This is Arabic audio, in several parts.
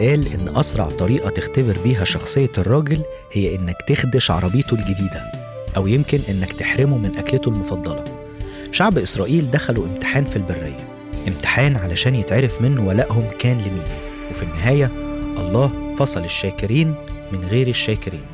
قال إن أسرع طريقة تختبر بيها شخصية الراجل هي إنك تخدش عربيته الجديدة، أو يمكن إنك تحرمه من أكلته المفضلة. شعب إسرائيل دخلوا امتحان في البرية، امتحان علشان يتعرف منه ولائهم كان لمين، وفي النهاية الله فصل الشاكرين من غير الشاكرين.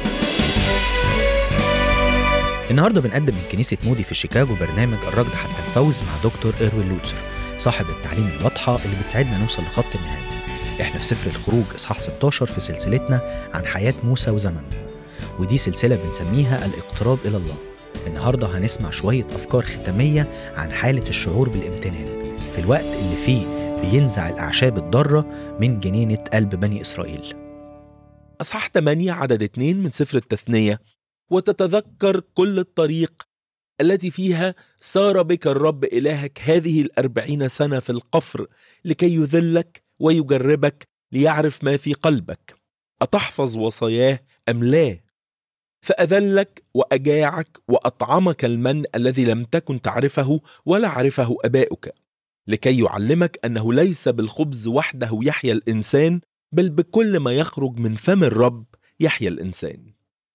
النهاردة بنقدم من كنيسة مودي في شيكاغو برنامج الركض حتى الفوز مع دكتور إروين لوتسر، صاحب التعليم الواضحة اللي بتساعدنا نوصل لخط النهاية. احنا في سفر الخروج إصحاح 16 في سلسلتنا عن حياة موسى وزمنه، ودي سلسلة بنسميها الاقتراب إلى الله. النهاردة هنسمع شوية أفكار ختامية عن حالة الشعور بالامتنان في الوقت اللي فيه بينزع الأعشاب الضارة من جنينة قلب بني إسرائيل. أصحاح 8 عدد 2 من سفر التثنية: وتتذكر كل الطريق التي فيها سار بك الرب إلهك هذه 40 سنة في القفر لكي يذلك ويجربك ليعرف ما في قلبك، أتحفظ وصاياه أم لا؟ فأذلك وأجاعك وأطعمك المن الذي لم تكن تعرفه ولا عرفه أباؤك، لكي يعلمك أنه ليس بالخبز وحده يحيا الإنسان، بل بكل ما يخرج من فم الرب يحيا الإنسان.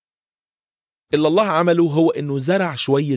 اللي الله عمله هو أنه زرع شوية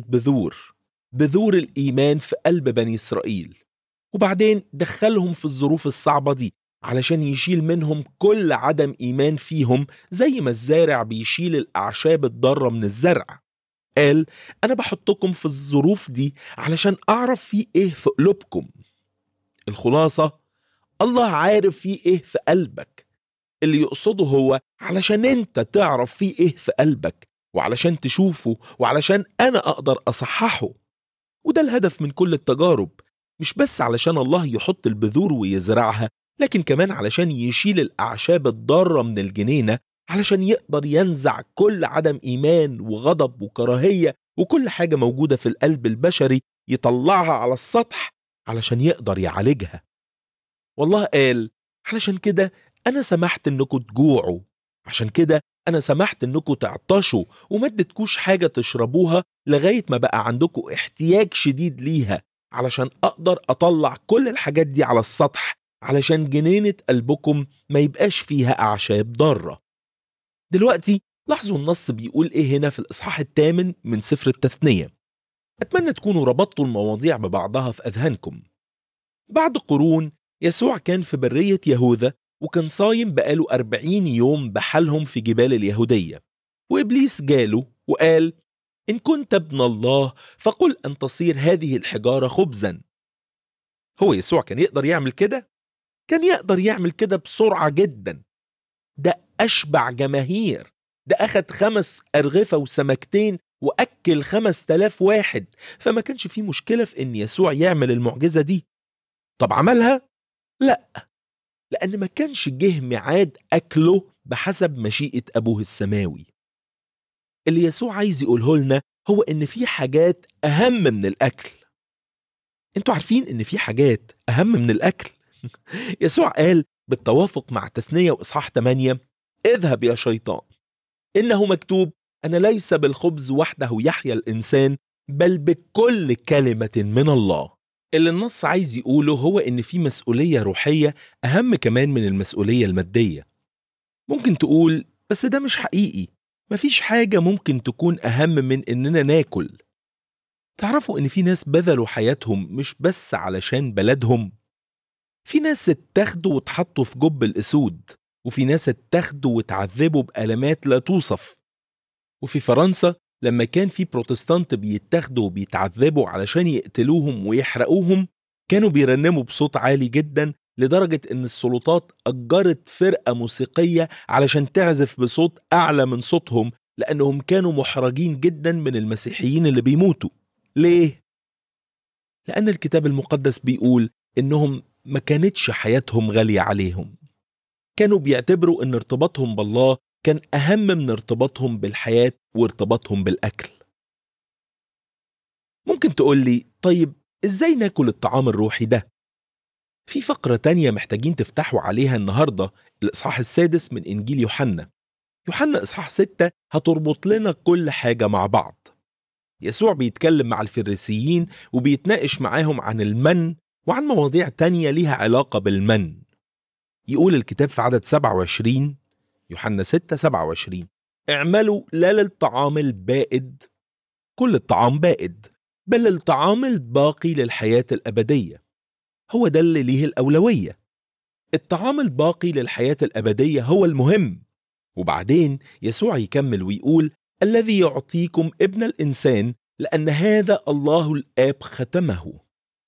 بذور الإيمان في قلب بني إسرائيل، وبعدين دخلهم في الظروف الصعبة دي علشان يشيل منهم كل عدم إيمان فيهم، زي ما الزارع بيشيل الأعشاب الضارة من الزرع. قال: أنا بحطكم في الظروف دي علشان أعرف فيه إيه في قلوبكم. الخلاصة: الله عارف فيه إيه في قلبك. اللي يقصده هو علشان أنت تعرف فيه إيه في قلبك، وعلشان تشوفه، وعلشان أنا أقدر أصححه. وده الهدف من كل التجارب، مش بس علشان الله يحط البذور ويزرعها، لكن كمان علشان يشيل الأعشاب الضارة من الجنينة، علشان يقدر ينزع كل عدم إيمان وغضب وكراهية وكل حاجة موجودة في القلب البشري، يطلعها على السطح علشان يقدر يعالجها. والله قال: علشان كده أنا سمحت إنكم تجوعوا، عشان كده أنا سمحت إنكم تعطشوا وما اديتكوش حاجة تشربوها لغاية ما بقى عندكم احتياج شديد ليها، علشان أقدر أطلع كل الحاجات دي على السطح، علشان جنينة قلبكم ما يبقاش فيها أعشاب ضارة. دلوقتي لاحظوا النص بيقول إيه هنا في الإصحاح 8 من سفر التثنية. أتمنى تكونوا ربطتوا المواضيع ببعضها في أذهانكم. بعد قرون يسوع كان في برية يهوذا، وكان صايم بقاله 40 يوم بحالهم في جبال اليهودية، وإبليس جاله وقال: إن كنت ابن الله فقل أن تصير هذه الحجارة خبزا. هو يسوع كان يقدر يعمل كده؟ كان يقدر يعمل كده بسرعة جدا. ده أشبع جماهير، ده أخد 5 أرغفة وسمكتين وأكل 5000 واحد، فما كانش فيه مشكلة في إن يسوع يعمل المعجزة دي. طب عملها؟ لأ، لأن ما كانش جه ميعاد أكله بحسب مشيئة أبوه السماوي. اللي يسوع عايز يقوله لنا هو إن في حاجات أهم من الأكل. انتوا عارفين إن في حاجات أهم من الأكل؟ يسوع قال بالتوافق مع تثنية وإصحاح 8: اذهب يا شيطان، إنه مكتوب: أنا ليس بالخبز وحده يحيا الإنسان، بل بكل كلمة من الله. اللي النص عايز يقوله هو إن في مسؤولية روحية أهم كمان من المسؤولية المادية. ممكن تقول: بس ده مش حقيقي، مفيش حاجة ممكن تكون أهم من إننا ناكل. تعرفوا إن في ناس بذلوا حياتهم مش بس علشان بلدهم؟ في ناس اتاخدوا واتحطوا في جب الأسود، وفي ناس اتاخدوا واتعذبوا بألمات لا توصف. وفي فرنسا لما كان في بروتستانت بيتاخدوا وبيتعذبوا علشان يقتلوهم ويحرقوهم، كانوا بيرنموا بصوت عالي جدا لدرجة إن السلطات أجرت فرقة موسيقية علشان تعزف بصوت أعلى من صوتهم، لأنهم كانوا محرجين جدا من المسيحيين اللي بيموتوا. ليه؟ لأن الكتاب المقدس بيقول إنهم ما كانتش حياتهم غالية عليهم. كانوا بيعتبروا إن ارتباطهم بالله كان أهم من ارتباطهم بالحياة وارتباطهم بالأكل. ممكن تقول لي: طيب إزاي ناكل الطعام الروحي ده؟ في فقرة تانية محتاجين تفتحوا عليها النهاردة، الإصحاح 6 من إنجيل يوحنا. إصحاح 6 هتربط لنا كل حاجة مع بعض. يسوع بيتكلم مع الفريسيين وبيتناقش معاهم عن المن وعن مواضيع تانية ليها علاقة بالمن. يقول الكتاب في عدد 27، يوحنا 6:27: اعملوا لا للطعام البائد، كل الطعام بائد، بل للطعام الباقي للحياة الأبدية. هو ده اللي ليه الأولوية. الطعام الباقي للحياة الأبدية هو المهم. وبعدين يسوع يكمل ويقول: الذي يعطيكم ابن الإنسان، لأن هذا الله الآب ختمه.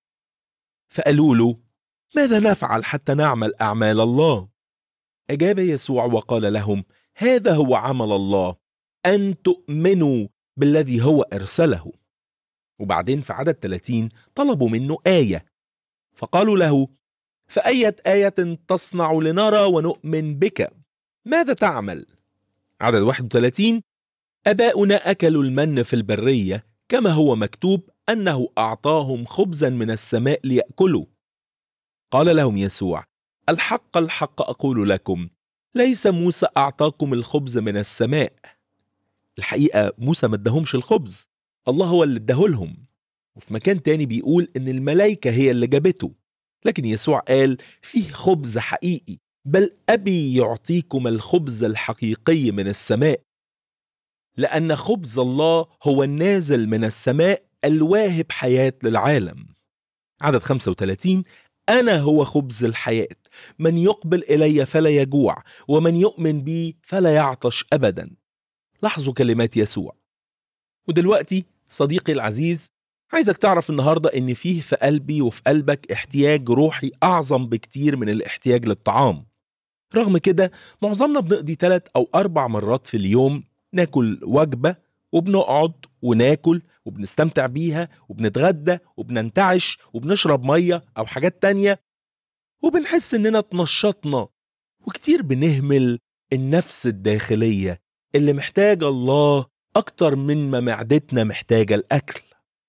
فقالوا له: ماذا نفعل حتى نعمل أعمال الله؟ أجاب يسوع وقال لهم: هذا هو عمل الله، أن تؤمنوا بالذي هو أرسله. وبعدين في عدد 30 طلبوا منه آية، فقالوا له: فأية آية تصنع لنرى ونؤمن بك؟ ماذا تعمل؟ عدد 31: آباؤنا أكلوا المن في البرية، كما هو مكتوب أنه أعطاهم خبزا من السماء ليأكلوا. قال لهم يسوع: الحق الحق أقول لكم، ليس موسى أعطاكم الخبز من السماء. الحقيقة موسى ما ادهمش الخبز، الله هو اللي ادهولهم. وفي مكان تاني بيقول إن الملائكة هي اللي جابته. لكن يسوع قال فيه خبز حقيقي، بل أبي يعطيكم الخبز الحقيقي من السماء، لأن خبز الله هو النازل من السماء الواهب حياة للعالم. عدد 35: أنا هو خبز الحياة، من يقبل إلي فلا يجوع، ومن يؤمن بي فلا يعطش أبدا. لاحظوا كلمات يسوع. ودلوقتي صديقي العزيز، عايزك تعرف النهاردة إن فيه في قلبي وفي قلبك احتياج روحي أعظم بكتير من الاحتياج للطعام. رغم كده معظمنا بنقضي 3 أو 4 مرات في اليوم ناكل وجبة، وبنقعد وناكل وبنستمتع بيها، وبنتغدى وبننتعش وبنشرب مية أو حاجات تانية، وبنحس إننا اتنشطنا. وكتير بنهمل النفس الداخلية اللي محتاجة الله أكتر من ما معدتنا محتاجة الأكل.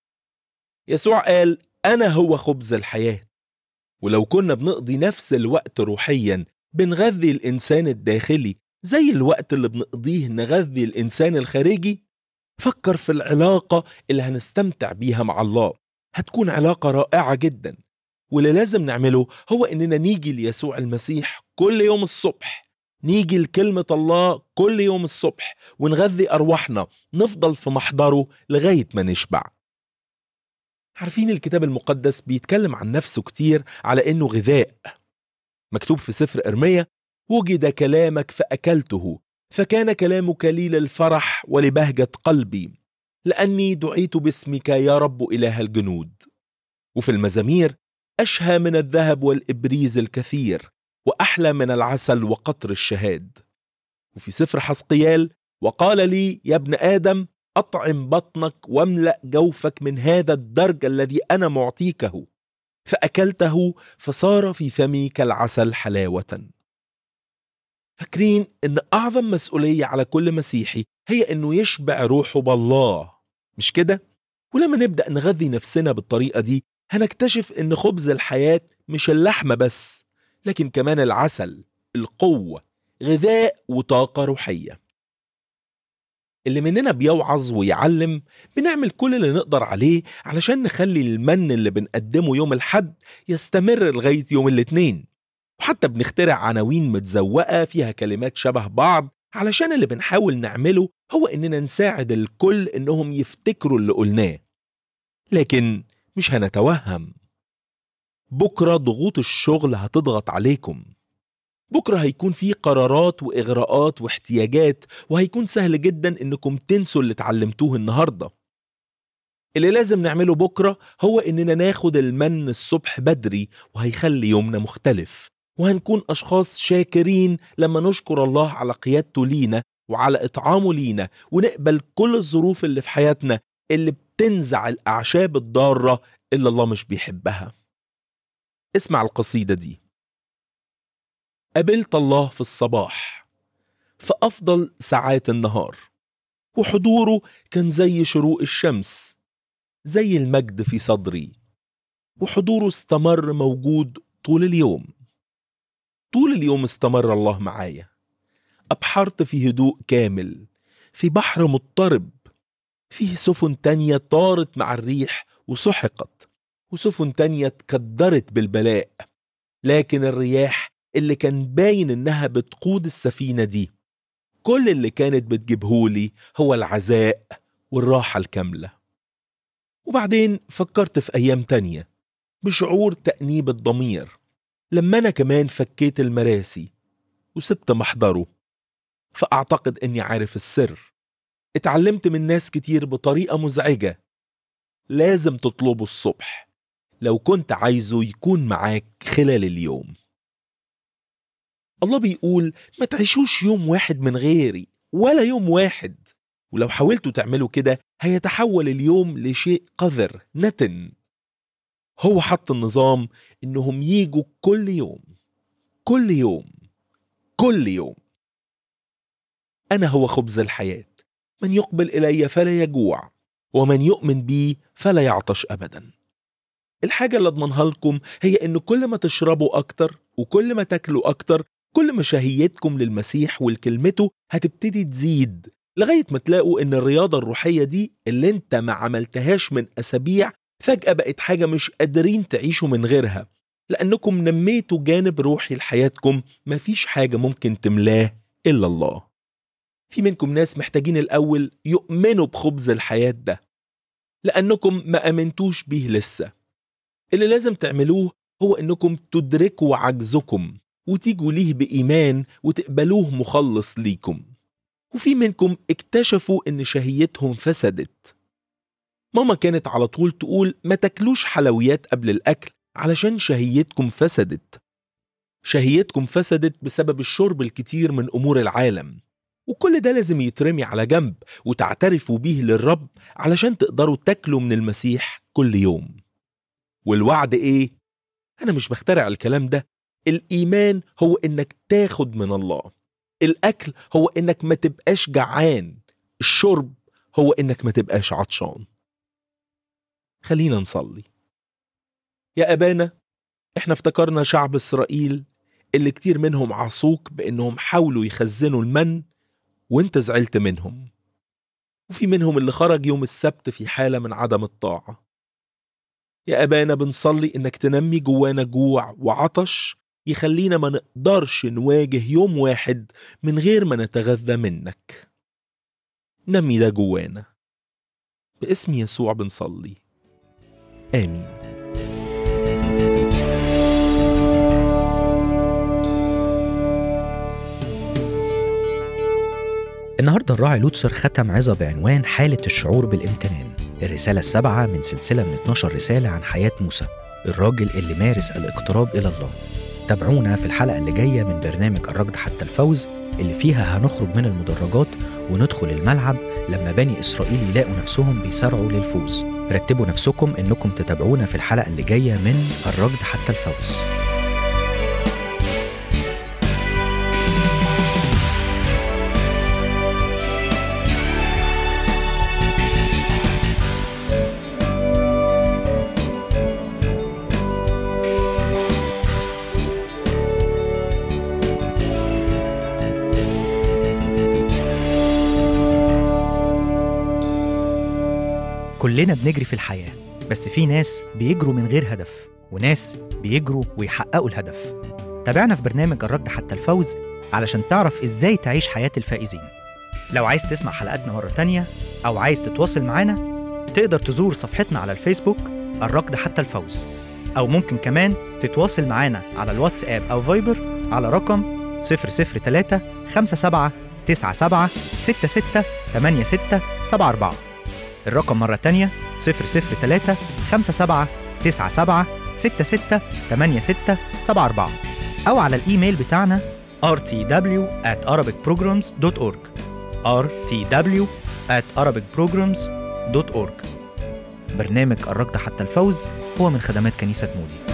يسوع قال: أنا هو خبز الحياة. ولو كنا بنقضي نفس الوقت روحيا بنغذي الإنسان الداخلي زي الوقت اللي بنقضيه نغذي الإنسان الخارجي، فكر في العلاقة اللي هنستمتع بيها مع الله. هتكون علاقة رائعة جدا. واللي لازم نعمله هو إننا نيجي ليسوع المسيح كل يوم الصبح، نيجي لكلمة الله كل يوم الصبح، ونغذي أرواحنا، نفضل في محضره لغاية ما نشبع. عارفين الكتاب المقدس بيتكلم عن نفسه كتير على إنه غذاء. مكتوب في سفر إرميا: وجد كلامك فأكلته، فكان كلامك لي للفرح ولبهجة قلبي، لأني دعيت باسمك يا رب إله الجنود. وفي المزامير: أشهى من الذهب والإبريز الكثير، وأحلى من العسل وقطر الشهاد. وفي سفر حزقيال: وقال لي يا ابن آدم، أطعم بطنك واملأ جوفك من هذا الدرج الذي أنا معطيكه، فأكلته فصار في فمي كالعسل حلاوة. فاكرين إن أعظم مسؤولية على كل مسيحي هي إنه يشبع روحه بالله، مش كده؟ ولما نبدأ نغذي نفسنا بالطريقة دي هنكتشف إن خبز الحياة مش اللحمة بس، لكن كمان العسل، القوة، غذاء وطاقة روحية. اللي مننا بيوعظ ويعلم بنعمل كل اللي نقدر عليه علشان نخلي المن اللي بنقدمه يوم الحد يستمر لغاية يوم الاثنين، وحتى بنخترع عناوين متزوقة فيها كلمات شبه بعض علشان اللي بنحاول نعمله هو إننا نساعد الكل إنهم يفتكروا اللي قلناه. لكن مش هنتوهم، بكرة ضغوط الشغل هتضغط عليكم، بكرة هيكون في قرارات وإغراءات واحتياجات، وهيكون سهل جدا إنكم تنسوا اللي اتعلمتوه النهاردة. اللي لازم نعمله بكرة هو إننا ناخد المن الصبح بدري، وهيخلي يومنا مختلف، وهنكون أشخاص شاكرين لما نشكر الله على قيادته لينا وعلى إطعامه لينا، ونقبل كل الظروف اللي في حياتنا اللي بتنزع الأعشاب الضارة اللي الله مش بيحبها. اسمع القصيدة دي: قابلت الله في الصباح في أفضل ساعات النهار، وحضوره كان زي شروق الشمس، زي المجد في صدري، وحضوره استمر موجود طول اليوم. طول اليوم استمر الله معايا. أبحرت في هدوء كامل، في بحر مضطرب، فيه سفن تانية طارت مع الريح وسحقت، وسفن تانية اتكدرت بالبلاء، لكن الرياح اللي كان باين إنها بتقود السفينة دي، كل اللي كانت بتجيبهولي هو العزاء والراحة الكاملة. وبعدين فكرت في أيام تانية بشعور تأنيب الضمير لما أنا كمان فكيت المراسي وسبت محضره. فأعتقد أني عارف السر. اتعلمت من ناس كتير بطريقة مزعجة: لازم تطلبه الصبح لو كنت عايزه يكون معاك خلال اليوم. الله بيقول ما تعيشوش يوم واحد من غيري ولا يوم واحد، ولو حاولتوا تعملوا كده هيتحول اليوم لشيء قذر نتن. هو حط النظام إنهم ييجوا كل يوم كل يوم كل يوم. أنا هو خبز الحياة، من يقبل إلي فلا يجوع، ومن يؤمن بي فلا يعطش أبدا. الحاجة اللي أضمنها لكم هي إن كل ما تشربوا أكتر وكل ما تاكلوا أكتر، كل ما شهيتكم للمسيح والكلمته هتبتدي تزيد، لغاية ما تلاقوا إن الرياضة الروحية دي اللي انت ما عملتهاش من أسابيع فجأة بقت حاجة مش قادرين تعيشوا من غيرها، لأنكم نميتوا جانب روحي لحياتكم مفيش حاجة ممكن تملاه إلا الله. في منكم ناس محتاجين الأول يؤمنوا بخبز الحياة ده، لأنكم ما أمنتوش بيه لسه. اللي لازم تعملوه هو إنكم تدركوا عجزكم وتيجوا ليه بإيمان وتقبلوه مخلص ليكم. وفي منكم اكتشفوا إن شهيتهم فسدت. ماما كانت على طول تقول ما تاكلوش حلويات قبل الأكل علشان شهيتكم فسدت. شهيتكم فسدت بسبب الشرب الكتير من أمور العالم، وكل ده لازم يترمي على جنب وتعترفوا بيه للرب علشان تقدروا تاكلوا من المسيح كل يوم. والوعد إيه؟ أنا مش بخترع الكلام ده. الإيمان هو إنك تاخد من الله. الأكل هو إنك ما تبقاش جعان. الشرب هو إنك ما تبقاش عطشان. خلينا نصلي. يا أبانا، إحنا افتكرنا شعب إسرائيل اللي كتير منهم عصوك بإنهم حاولوا يخزنوا المن وإنت زعلت منهم، وفي منهم اللي خرج يوم السبت في حالة من عدم الطاعة. يا أبانا، بنصلي إنك تنمي جوانا جوع وعطش يخلينا ما نقدرش نواجه يوم واحد من غير ما نتغذى منك. نمي ده جوانا، باسم يسوع بنصلي، آمين. النهاردة الراعي لوتسر ختم عظة بعنوان حالة الشعور بالامتنان، الرسالة 7 من سلسلة من 12 رسالة عن حياة موسى، الراجل اللي مارس الاقتراب إلى الله. تابعونا في الحلقة اللي جاية من برنامج الركض حتى الفوز، اللي فيها هنخرج من المدرجات وندخل الملعب لما بني إسرائيل يلاقوا نفسهم بيسارعوا للفوز. رتبوا نفسكم إنكم تتابعونا في الحلقة اللي جاية من الركض حتى الفوز. كلنا بنجري في الحياة، بس في ناس بيجروا من غير هدف وناس بيجروا ويحققوا الهدف. تابعنا في برنامج الركض حتى الفوز علشان تعرف إزاي تعيش حياة الفائزين. لو عايز تسمع حلقاتنا مرة تانية أو عايز تتواصل معنا، تقدر تزور صفحتنا على الفيسبوك الركض حتى الفوز، أو ممكن كمان تتواصل معنا على الواتساب أو فايبر على رقم 003 57 97 66 86 74. الرقم مرة تانية 003 57 97 66 86 74، أو على الإيميل بتاعنا rtw@arabicprograms.org rtw@arabicprograms.org. برنامج الركض حتى الفوز هو من خدمات كنيسة مودي.